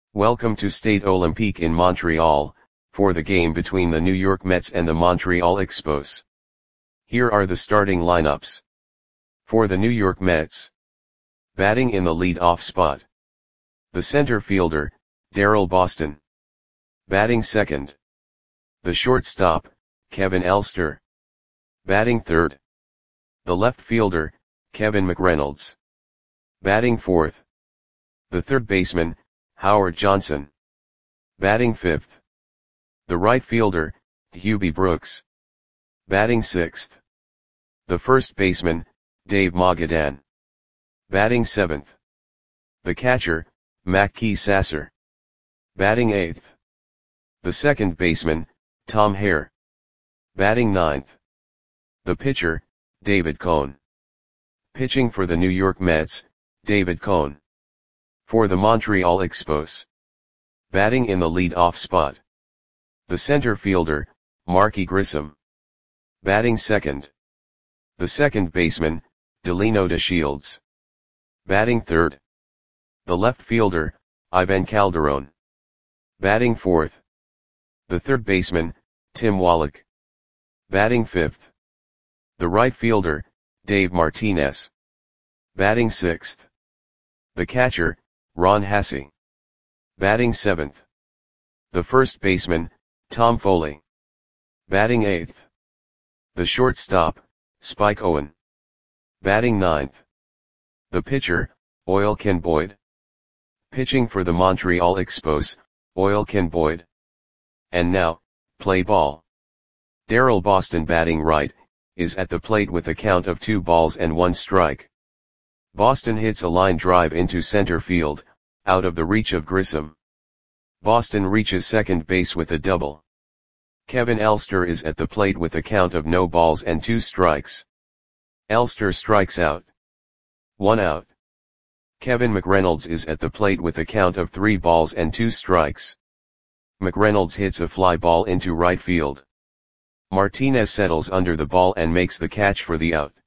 Welcome to Stade Olympique in Montreal, for the game between the New York Mets and the Montreal Expos. Here are the starting lineups. For the New York Mets. Batting in the lead-off spot. The center fielder, Daryl Boston. Batting second. The shortstop, Kevin Elster. Batting third. The left fielder, Kevin McReynolds. Batting fourth. The third baseman, Howard Johnson. Batting fifth. The right fielder, Hubie Brooks. Batting sixth. The first baseman, Dave Magadan. Batting seventh. The catcher, Mackey Sasser. Batting eighth. The second baseman, Tom Hare. Batting ninth. The pitcher, David Cone. Pitching for the New York Mets, David Cone. For the Montreal Expos. Batting in the lead-off spot. The center fielder, Marky Grissom. Batting second. The second baseman, Delino DeShields. Batting third. The left fielder, Ivan Calderon. Batting fourth. The third baseman, Tim Wallach. Batting fifth. The right fielder, Dave Martinez. Batting sixth. The catcher, Ron Hassey. Batting seventh. The first baseman, Tom Foley. Batting eighth. The shortstop, Spike Owen. Batting ninth. The pitcher, Oil Ken Boyd. Pitching for the Montreal Expos, Oil Ken Boyd. And now, play ball. Daryl Boston batting right, is at the plate with a count of 2 balls and 1 strike. Boston hits a line drive into center field, out of the reach of Grissom. Boston reaches second base with a double. Kevin Elster is at the plate with a count of no balls and 2 strikes. Elster strikes out. 1 out. Kevin McReynolds is at the plate with a count of 3 balls and 2 strikes. McReynolds hits a fly ball into right field. Martinez settles under the ball and makes the catch for the out.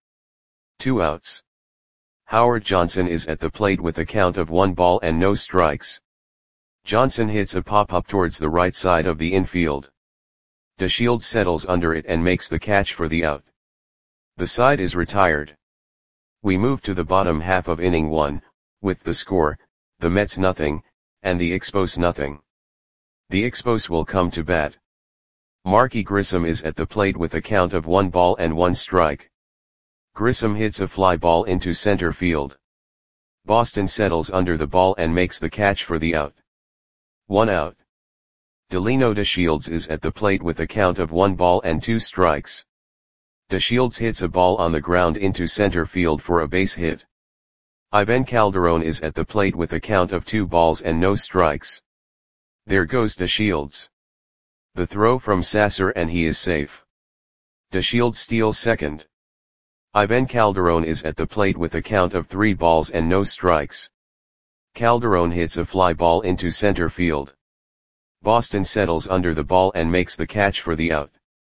2 outs. Howard Johnson is at the plate with a count of 1 ball and no strikes. Johnson hits a pop-up towards the right side of the infield. DeShields settles under it and makes the catch for the out. The side is retired. We move to the bottom half of inning 1, with the score, the Mets nothing, and the Expos nothing. The Expos will come to bat. Marky Grissom is at the plate with a count of 1 ball and 1 strike. Grissom hits a fly ball into center field. Boston settles under the ball and makes the catch for the out. 1 out. Delino DeShields is at the plate with a count of 1 ball and 2 strikes. DeShields hits a ball on the ground into center field for a base hit. Ivan Calderon is at the plate with a count of 2 balls and no strikes. There goes DeShields. The throw from Sasser and he is safe. DeShields steals second. Ivan Calderon is at the plate with a count of 3 balls and no strikes. Calderon hits a fly ball into center field. Boston settles under the ball and makes the catch for the out.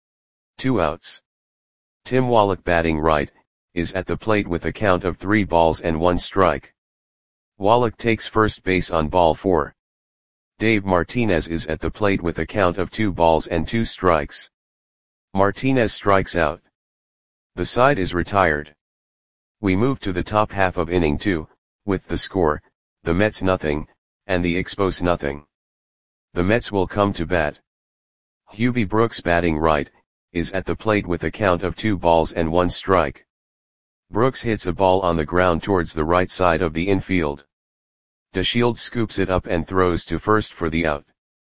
2 outs. Tim Wallach batting right, is at the plate with a count of 3 balls and 1 strike. Wallach takes first base on ball 4. Dave Martinez is at the plate with a count of 2 balls and 2 strikes. Martinez strikes out. The side is retired. We move to the top half of inning 2, with the score, the Mets nothing, and the Expos nothing. The Mets will come to bat. Hubie Brooks batting right, is at the plate with a count of 2 balls and 1 strike. Brooks hits a ball on the ground towards the right side of the infield. DeShields scoops it up and throws to first for the out.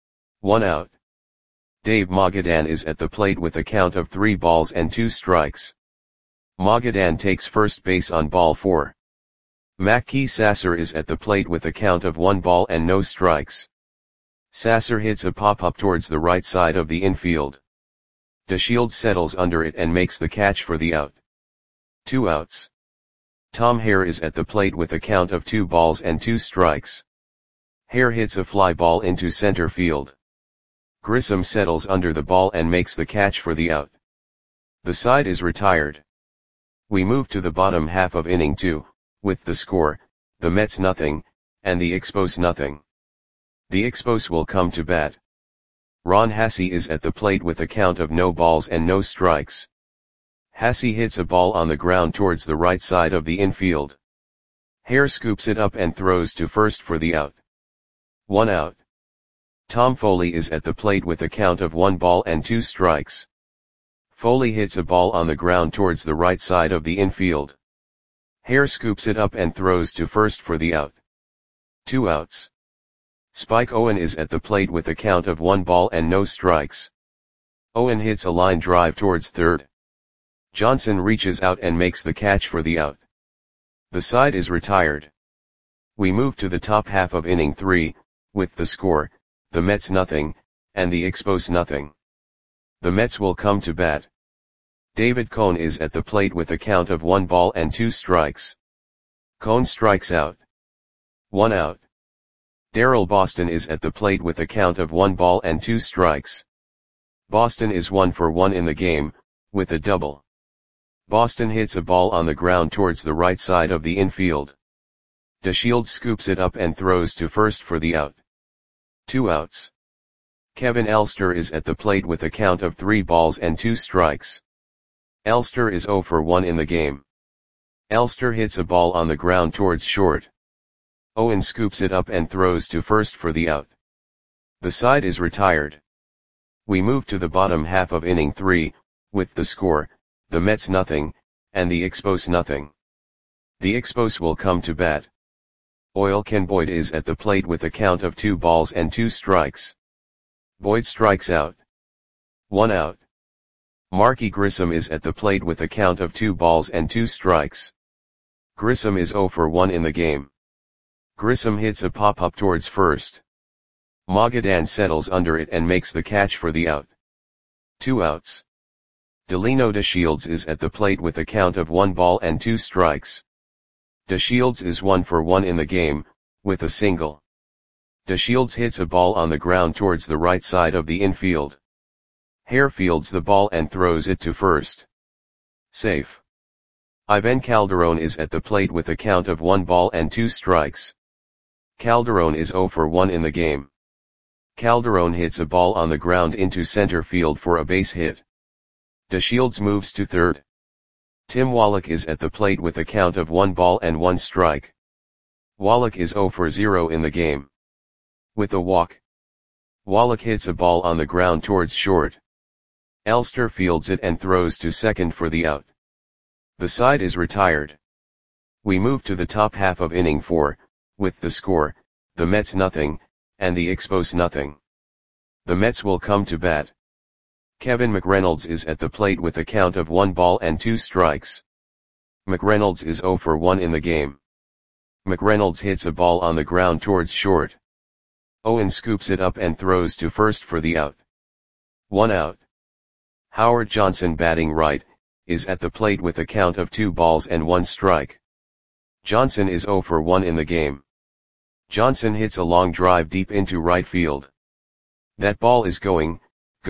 1 out. Dave Magadan is at the plate with a count of 3 balls and 2 strikes. Magadan takes first base on ball 4. Mackey Sasser is at the plate with a count of 1 ball and no strikes. Sasser hits a pop-up towards the right side of the infield. DeShields settles under it and makes the catch for the out. 2 outs. Tom Hare is at the plate with a count of 2 balls and 2 strikes. Hare hits a fly ball into center field. Grissom settles under the ball and makes the catch for the out. The side is retired. We move to the bottom half of inning 2, with the score, the Mets nothing, and the Expos nothing. The Expos will come to bat. Ron Hasse is at the plate with a count of no balls and no strikes. Hasse hits a ball on the ground towards the right side of the infield. Hare scoops it up and throws to first for the out. 1 out. Tom Foley is at the plate with a count of 1 ball and 2 strikes. Foley hits a ball on the ground towards the right side of the infield. Hare scoops it up and throws to first for the out. 2 outs. Spike Owen is at the plate with a count of 1 ball and no strikes. Owen hits a line drive towards third. Johnson reaches out and makes the catch for the out. The side is retired. We move to the top half of inning 3, with the score, the Mets nothing, and the Expos nothing. The Mets will come to bat. David Cone is at the plate with a count of 1 ball and 2 strikes. Cone strikes out. 1 out. Darrell Boston is at the plate with a count of 1 ball and 2 strikes. Boston is 1 for 1 in the game, with a double. Boston hits a ball on the ground towards the right side of the infield. DeShields scoops it up and throws to first for the out. 2 outs. Kevin Elster is at the plate with a count of 3 balls and 2 strikes. Elster is 0 for 1 in the game. Elster hits a ball on the ground towards short. Owen scoops it up and throws to first for the out. The side is retired. We move to the bottom half of inning 3, with the score, the Mets nothing, and the Expos nothing. The Expos will come to bat. Oil Ken Boyd is at the plate with a count of 2 balls and 2 strikes. Boyd strikes out. 1 out. Marky Grissom is at the plate with a count of 2 balls and 2 strikes. Grissom is 0 for 1 in the game. Grissom hits a pop-up towards first. Magadan settles under it and makes the catch for the out. 2 outs. Delino DeShields is at the plate with a count of 1 ball and 2 strikes. DeShields is 1 for 1 in the game, with a single. DeShields hits a ball on the ground towards the right side of the infield. Hare fields the ball and throws it to first. Safe. Ivan Calderon is at the plate with a count of 1 ball and 2 strikes. Calderon is 0 for 1 in the game. Calderon hits a ball on the ground into center field for a base hit. DeShields moves to third. Tim Wallach is at the plate with a count of 1 ball and 1 strike. Wallach is 0 for 0 in the game. With a walk. Wallach hits a ball on the ground towards short. Elster fields it and throws to second for the out. The side is retired. We move to the top half of inning 4, with the score, the Mets nothing, and the Expos nothing. The Mets will come to bat. Kevin McReynolds is at the plate with a count of 1 ball and 2 strikes. McReynolds is 0 for 1 in the game. McReynolds hits a ball on the ground towards short. Owen scoops it up and throws to first for the out. 1 out. Howard Johnson, batting right, is at the plate with a count of 2 balls and 1 strike. Johnson is 0 for 1 in the game. Johnson hits a long drive deep into right field. That ball is gone.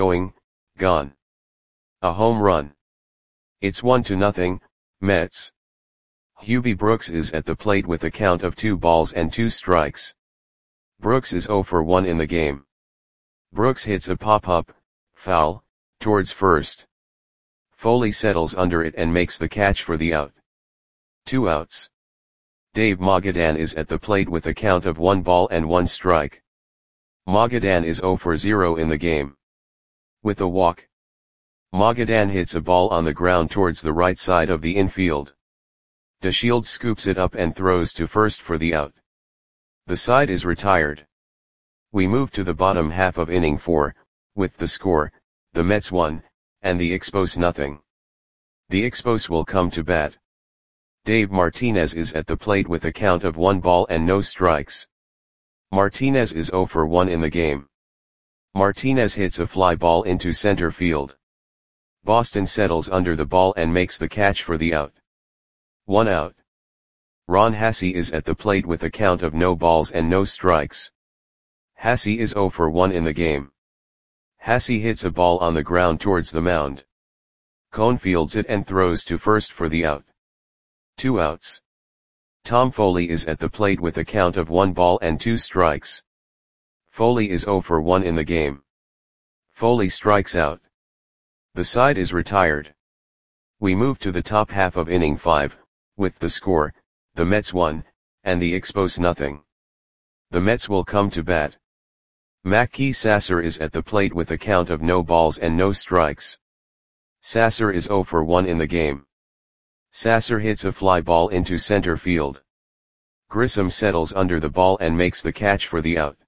A home run. It's 1-0, Mets. Hubie Brooks is at the plate with a count of 2 balls and 2 strikes. Brooks is 0 for 1 in the game. Brooks hits a pop-up, foul, towards first. Foley settles under it and makes the catch for the out. 2 outs. Dave Magadan is at the plate with a count of 1 ball and 1 strike. Magadan is 0 for 0 in the game. With a walk. Magadan hits a ball on the ground towards the right side of the infield. DeShields scoops it up and throws to first for the out. The side is retired. We move to the bottom half of inning 4, with the score, the Mets 1, and the Expos nothing. The Expos will come to bat. Dave Martinez is at the plate with a count of 1 ball and no strikes. Martinez is 0 for 1 in the game. Martinez hits a fly ball into center field. Boston settles under the ball and makes the catch for the out. 1 out. Ron Hasse is at the plate with a count of no balls and no strikes. Hasse is 0 for 1 in the game. Hasse hits a ball on the ground towards the mound. Cone fields it and throws to first for the out. 2 outs. Tom Foley is at the plate with a count of 1 ball and 2 strikes. Foley is 0 for 1 in the game. Foley strikes out. The side is retired. We move to the top half of inning 5, with the score, the Mets 1, and the Expos nothing. The Mets will come to bat. Mackey Sasser is at the plate with a count of no balls and no strikes. Sasser is 0 for 1 in the game. Sasser hits a fly ball into center field. Grissom settles under the ball and makes the catch for the out.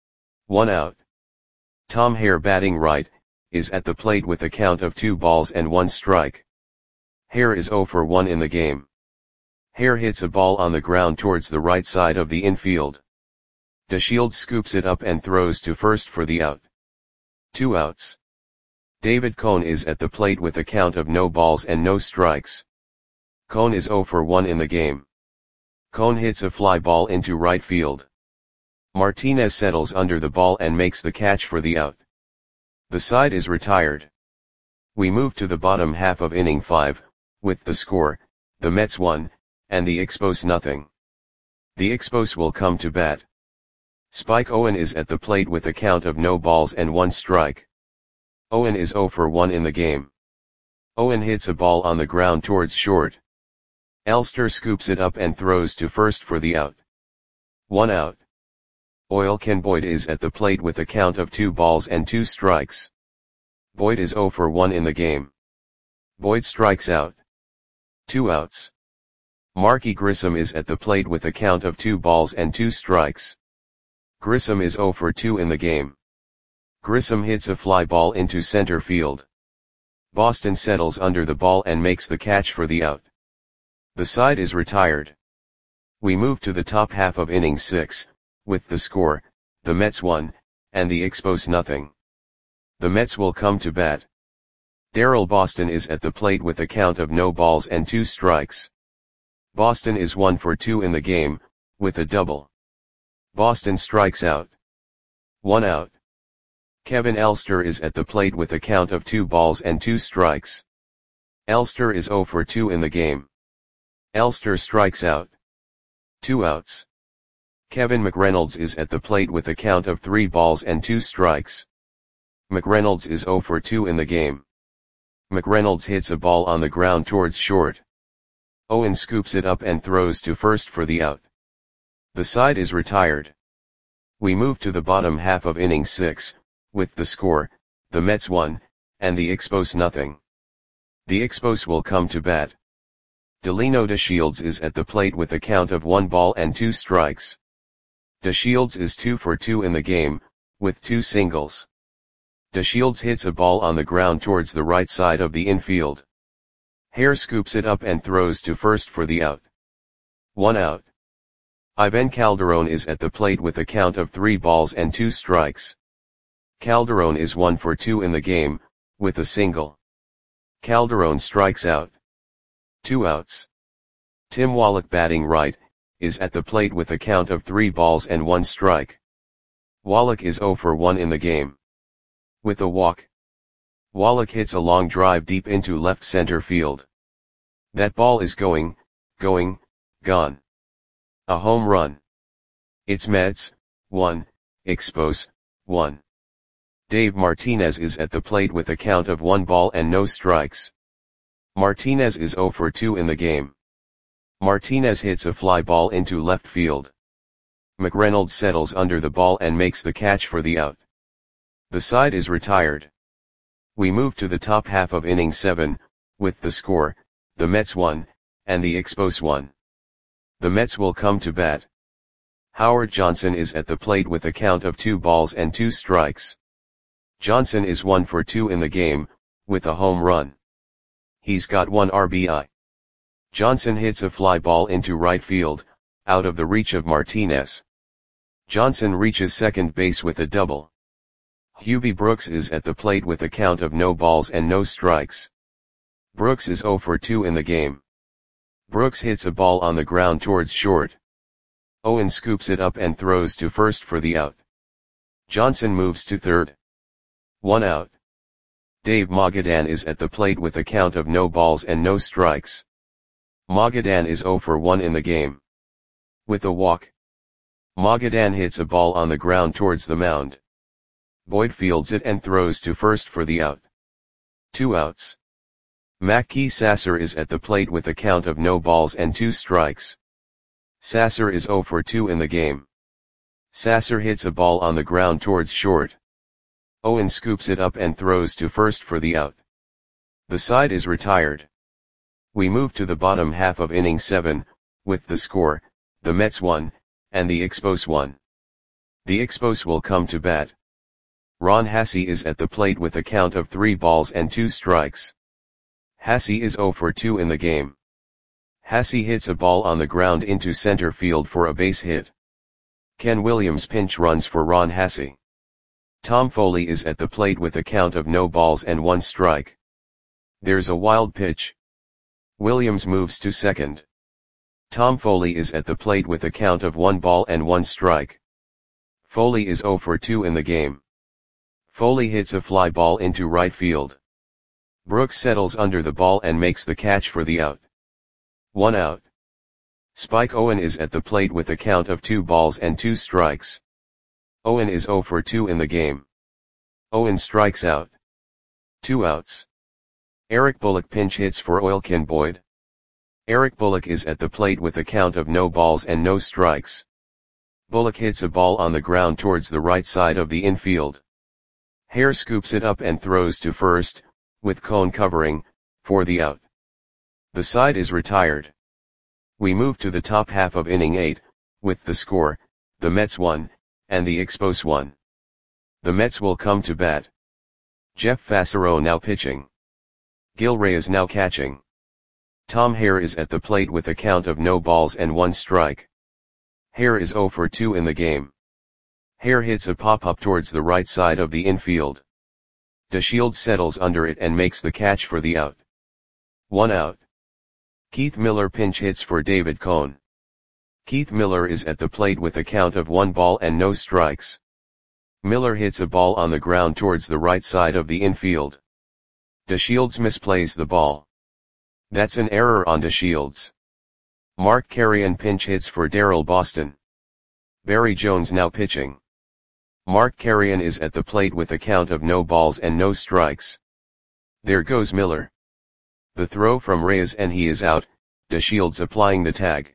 1 out. Tom Hare, batting right, is at the plate with a count of 2 balls and 1 strike. Hare is 0 for 1 in the game. Hare hits a ball on the ground towards the right side of the infield. DeShields scoops it up and throws to first for the out. 2 outs. David Cone is at the plate with a count of no balls and no strikes. Cone is 0 for 1 in the game. Cone hits a fly ball into right field. Martinez settles under the ball and makes the catch for the out. The side is retired. We move to the bottom half of inning 5, with the score, the Mets 1, and the Expos nothing. The Expos will come to bat. Spike Owen is at the plate with a count of no balls and 1 strike. Owen is 0 for 1 in the game. Owen hits a ball on the ground towards short. Elster scoops it up and throws to first for the out. 1 out. Ken Boyd is at the plate with a count of 2 balls and 2 strikes. Boyd is 0 for 1 in the game. Boyd strikes out. 2 outs. Marky Grissom is at the plate with a count of 2 balls and 2 strikes. Grissom is 0 for 2 in the game. Grissom hits a fly ball into center field. Boston settles under the ball and makes the catch for the out. The side is retired. We move to the top half of inning 6, with the score, the Mets 1, and the Expos nothing. The Mets will come to bat. Darrell Boston is at the plate with a count of no balls and 2 strikes. Boston is 1 for 2 in the game, with a double. Boston strikes out. 1 out. Kevin Elster is at the plate with a count of 2 balls and 2 strikes. Elster is 0 for 2 in the game. Elster strikes out. 2 outs. Kevin McReynolds is at the plate with a count of 3 balls and 2 strikes. McReynolds is 0 for 2 in the game. McReynolds hits a ball on the ground towards short. Owen scoops it up and throws to first for the out. The side is retired. We move to the bottom half of inning 6, with the score, the Mets 1, and the Expos nothing. The Expos will come to bat. Delino DeShields is at the plate with a count of 1 ball and 2 strikes. DeShields is 2 for 2 in the game, with 2 singles. DeShields hits a ball on the ground towards the right side of the infield. Hare scoops it up and throws to first for the out. 1 out. Ivan Calderon is at the plate with a count of 3 balls and 2 strikes. Calderon is 1 for 2 in the game, with a single. Calderon strikes out. 2 outs. Tim Wallach, batting right, is at the plate with a count of 3 balls and 1 strike. Wallach is 0 for 1 in the game. With a walk. Wallach hits a long drive deep into left center field. That ball is gone. A home run. It's Mets 1, Expos 1. Dave Martinez is at the plate with a count of 1 ball and no strikes. Martinez is 0 for 2 in the game. Martinez hits a fly ball into left field. McReynolds settles under the ball and makes the catch for the out. The side is retired. We move to the top half of inning 7, with the score, the Mets 1, and the Expos 1. The Mets will come to bat. Howard Johnson is at the plate with a count of 2 balls and 2 strikes. Johnson is 1 for 2 in the game, with a home run. He's got 1 RBI. Johnson hits a fly ball into right field, out of the reach of Martinez. Johnson reaches second base with a double. Hubie Brooks is at the plate with a count of no balls and no strikes. Brooks is 0 for 2 in the game. Brooks hits a ball on the ground towards short. Owen scoops it up and throws to first for the out. Johnson moves to third. 1 out. Dave Magadan is at the plate with a count of no balls and no strikes. Magadan is 0 for 1 in the game. With a walk. Magadan hits a ball on the ground towards the mound. Boyd fields it and throws to first for the out. 2 outs. Mackey Sasser is at the plate with a count of no balls and 2 strikes. Sasser is 0 for 2 in the game. Sasser hits a ball on the ground towards short. Owen scoops it up and throws to first for the out. The side is retired. We move to the bottom half of inning 7, with the score, the Mets 1, and the Expos 1. The Expos will come to bat. Ron Hassey is at the plate with a count of 3 balls and 2 strikes. Hassey is 0 for 2 in the game. Hassey hits a ball on the ground into center field for a base hit. Ken Williams pinch runs for Ron Hassey. Tom Foley is at the plate with a count of no balls and 1 strike. There's a wild pitch. Williams moves to second. Tom Foley is at the plate with a count of 1 ball and 1 strike. Foley is 0 for 2 in the game. Foley hits a fly ball into right field. Brooks settles under the ball and makes the catch for the out. 1 out. Spike Owen is at the plate with a count of 2 balls and 2 strikes. Owen is 0 for 2 in the game. Owen strikes out. 2 outs. Eric Bullock pinch hits for Oilkin Boyd. Eric Bullock is at the plate with a count of no balls and no strikes. Bullock hits a ball on the ground towards the right side of the infield. Hare scoops it up and throws to first, with Cone covering, for the out. The side is retired. We move to the top half of inning 8, with the score, the Mets 1, and the Expos 1. The Mets will come to bat. Jeff Fassero now pitching. Gil Reyes now catching. Tom Hare is at the plate with a count of no balls and 1 strike. Hare is 0 for 2 in the game. Hare hits a pop-up towards the right side of the infield. DeShields settles under it and makes the catch for the out. 1 out. Keith Miller pinch hits for David Cone. Keith Miller is at the plate with a count of 1 ball and no strikes. Miller hits a ball on the ground towards the right side of the infield. DeShields misplays the ball. That's an error on DeShields. Mark Carrion pinch hits for Daryl Boston. Barry Jones now pitching. Mark Carrion is at the plate with a count of no balls and no strikes. There goes Miller. The throw from Reyes and he is out, DeShields applying the tag.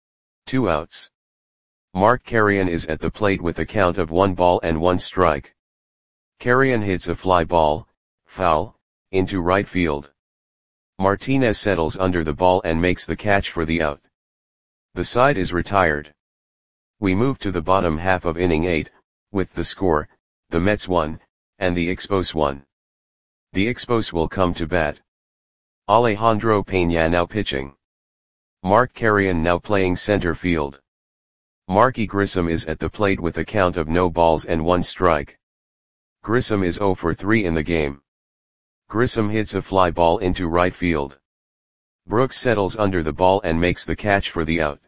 2 outs. Mark Carrion is at the plate with a count of 1 ball and 1 strike. Carrion hits a fly ball, foul, into right field. Martinez settles under the ball and makes the catch for the out. The side is retired. We move to the bottom half of inning 8, with the score, the Mets 1, and the Expos 1. The Expos will come to bat. Alejandro Peña now pitching. Mark Carrion now playing center field. Marky Grissom is at the plate with a count of no balls and 1 strike. Grissom is 0 for 3 in the game. Grissom hits a fly ball into right field. Brooks settles under the ball and makes the catch for the out.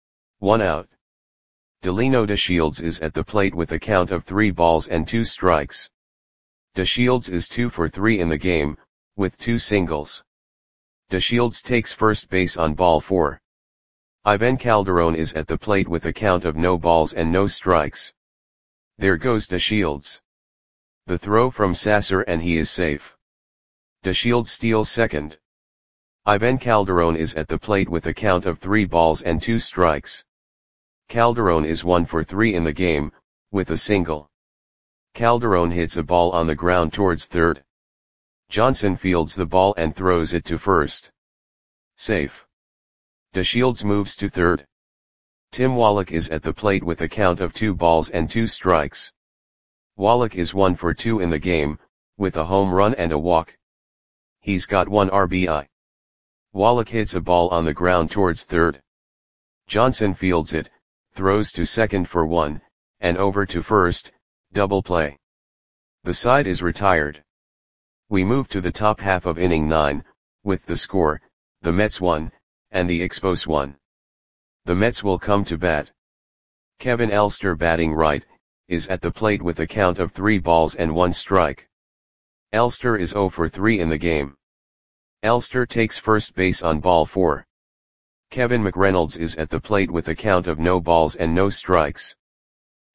1 out. Delino DeShields is at the plate with a count of 3 balls and 2 strikes. DeShields is 2 for 3 in the game, with 2 singles. DeShields takes first base on ball 4. Ivan Calderon is at the plate with a count of no balls and no strikes. There goes DeShields. The throw from Sasser and he is safe. DeShields steals second. Ivan Calderon is at the plate with a count of 3 balls and 2 strikes. Calderon is 1 for 3 in the game, with a single. Calderon hits a ball on the ground towards third. Johnson fields the ball and throws it to first. Safe. DeShields moves to third. Tim Wallach is at the plate with a count of 2 balls and 2 strikes. Wallach is 1 for 2 in the game, with a home run and a walk. He's got 1 RBI. Wallach hits a ball on the ground towards third. Johnson fields it, throws to second for 1, and over to first, double play. The side is retired. We move to the top half of inning 9, with the score, the Mets 1, and the Expos 1. The Mets will come to bat. Kevin Elster batting right, is at the plate with a count of 3 balls and 1 strike. Elster is 0 for 3 in the game. Elster takes first base on ball 4. Kevin McReynolds is at the plate with a count of no balls and no strikes.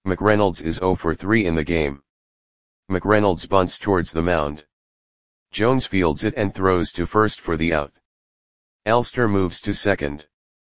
McReynolds is 0 for 3 in the game. McReynolds bunts towards the mound. Jones fields it and throws to first for the out. Elster moves to second.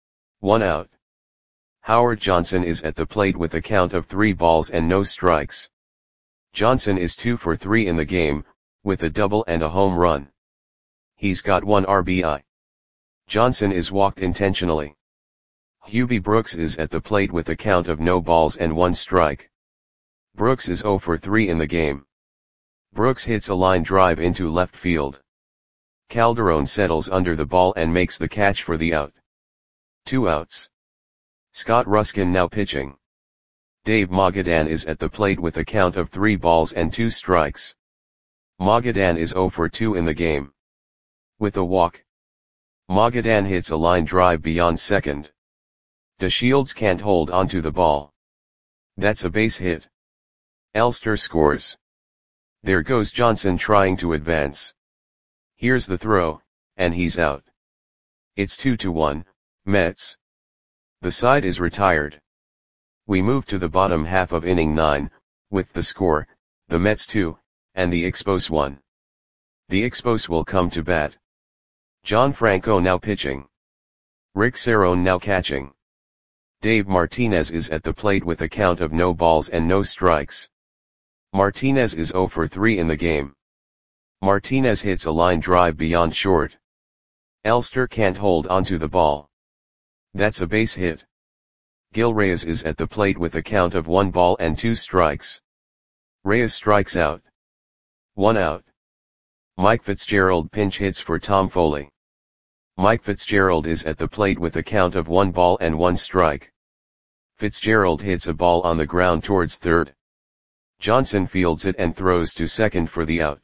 1 out. Howard Johnson is at the plate with a count of 3 balls and no strikes. Johnson is 2 for 3 in the game, with a double and a home run. He's got 1 RBI. Johnson is walked intentionally. Hubie Brooks is at the plate with a count of no balls and 1 strike. Brooks is 0 for 3 in the game. Brooks hits a line drive into left field. Calderon settles under the ball and makes the catch for the out. 2 outs. Scott Ruskin now pitching. Dave Magadan is at the plate with a count of 3 balls and 2 strikes. Magadan is 0 for 2 in the game. With a walk, Magadan hits a line drive beyond second. DeShields can't hold onto the ball. That's a base hit. Elster scores. There goes Johnson trying to advance. Here's the throw, and he's out. It's 2-1, Mets. The side is retired. We move to the bottom half of inning 9, with the score, the Mets 2, and the Expos 1. The Expos will come to bat. John Franco now pitching. Rick Cerrone now catching. Dave Martinez is at the plate with a count of no balls and no strikes. Martinez is 0 for 3 in the game. Martinez hits a line drive beyond short. Elster can't hold onto the ball. That's a base hit. Gil Reyes is at the plate with a count of 1 ball and 2 strikes. Reyes strikes out. 1 out. Mike Fitzgerald pinch hits for Tom Foley. Mike Fitzgerald is at the plate with a count of 1 ball and 1 strike. Fitzgerald hits a ball on the ground towards third. Johnson fields it and throws to second for the out.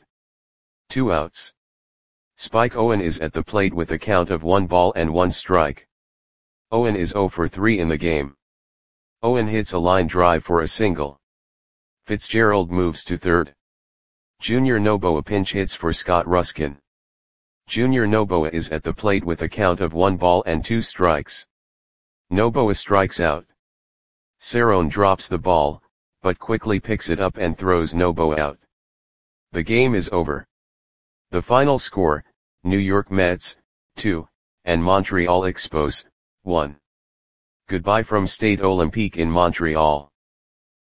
2 outs. Spike Owen is at the plate with a count of 1 ball and 1 strike. Owen is 0 for 3 in the game. Owen hits a line drive for a single. Fitzgerald moves to third. Junior Noboa pinch hits for Scott Ruskin. Junior Noboa is at the plate with a count of 1 ball and 2 strikes. Noboa strikes out. Cerrone drops the ball, but quickly picks it up and throws Noboa out. The game is over. The final score, New York Mets, 2, and Montreal Expos, 1. Goodbye from Stade Olympique in Montreal.